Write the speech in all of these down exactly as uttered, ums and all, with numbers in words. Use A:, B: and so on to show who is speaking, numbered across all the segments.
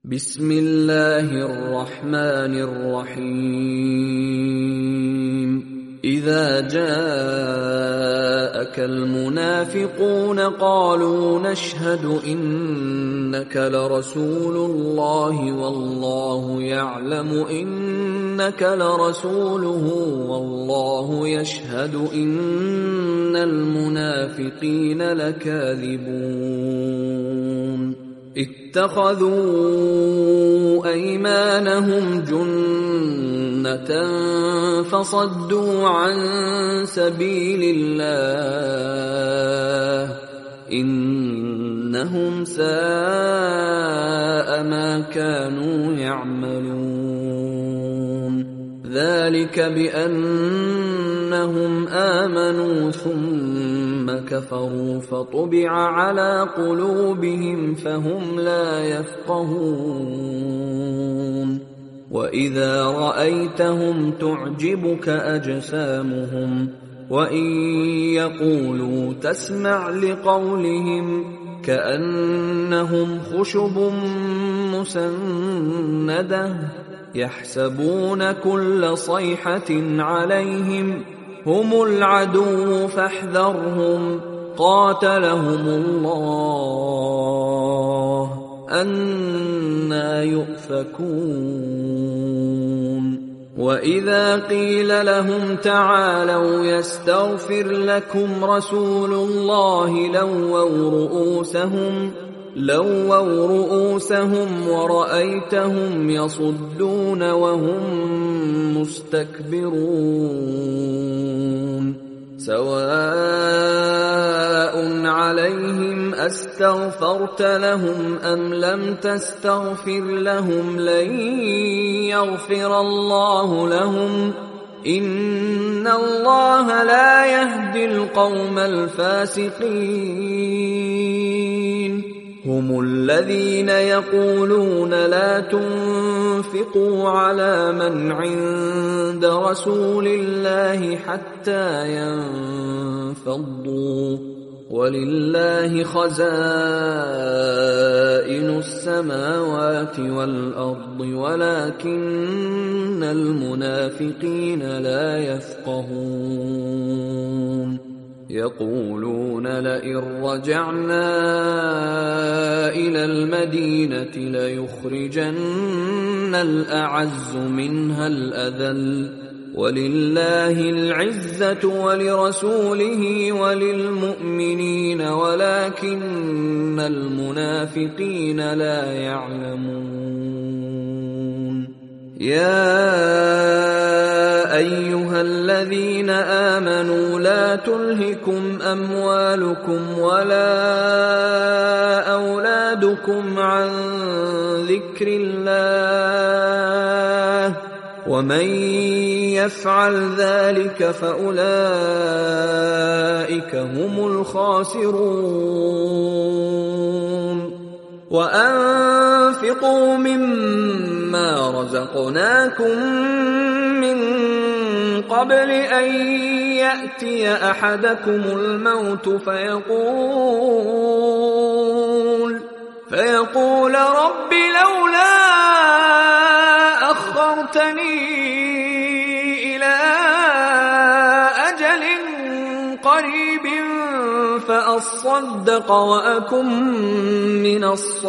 A: بسم الله الرحمن الرحيم إذا جاءك المنافقون قالوا نشهد إنك لرسول الله والله يعلم إنك لرسوله والله يشهد إن المنافقين لكاذبون اتخذوا أيمانهم جنة فصدوا عن سبيل الله إنهم ساء ما كانوا يعملون ذلك بأنهم آمنوا ثم كفروا فطبع على قلوبهم فهم لا يفقهون وإذا رأيتهم تعجبك أجسامهم وإن يقولوا تسمع لقولهم كأنهم خشب مسندة يحسبون كل صيحة عليهم هم العدو فاحذرهم قاتلهم الله أنى يؤفكون وإذا قيل لهم تعالوا يستغفر لكم رسول الله لووا رؤوسهم لووا رؤوسهم ورأيتهم يصدون وهم مستكبرون سواء عليهم أستغفرت لهم أم لم تستغفر لهم لن يغفر الله لهم إن الله لا يهدي القوم الفاسقين هم الذين يقولون لا تنفقوا على من عند رسول الله حتى ينفضوا ولله خزائن السماوات والأرض ولكن المنافقين لا يفقهون يقولون لئن رجعنا إلى المدينة ليخرجن الأعز منها الأذل ولله العزة ولرسوله وللمؤمنين ولكن المنافقين لا يعلمون يا أيها الذين آمنوا لا تلهكم أموالكم ولا أولادكم عن ذكر الله ومن يفعل ذلك فأولئك هم الخاسرون وأنفقوا مما رزقناكم من قبل أن يأتي أحدكم الموت فيقول فيقول رب لولا أخرتني إلى أجل قريب فأصدق وأكن من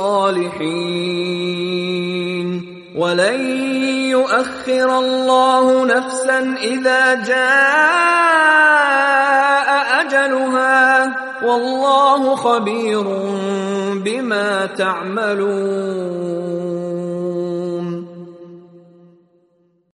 A: الصالحين ولن يؤخر الله نفسا إذا جاء أجلها والله خبير بما تعملون